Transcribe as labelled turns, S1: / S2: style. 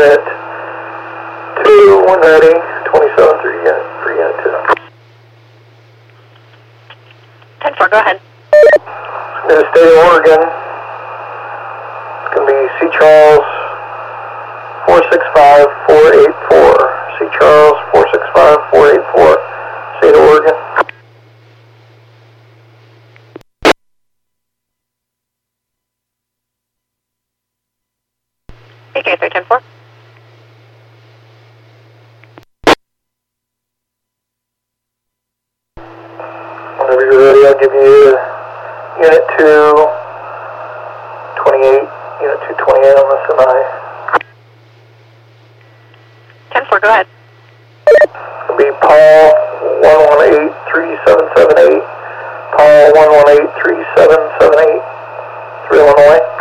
S1: Unit 2, when ready, 27 for Unit 2.
S2: 10-4, go ahead.
S1: In the state of Oregon, it's going to be C. Charles 465484. C. Charles 465484, state of Oregon.
S2: AK 310-4.
S1: Whenever you're ready, I'll give you Unit 2, 28, Unit 228 on the semi.
S2: 10-4, go ahead.
S1: It'll be Paul 1183778, Paul 1183778, 3 Illinois.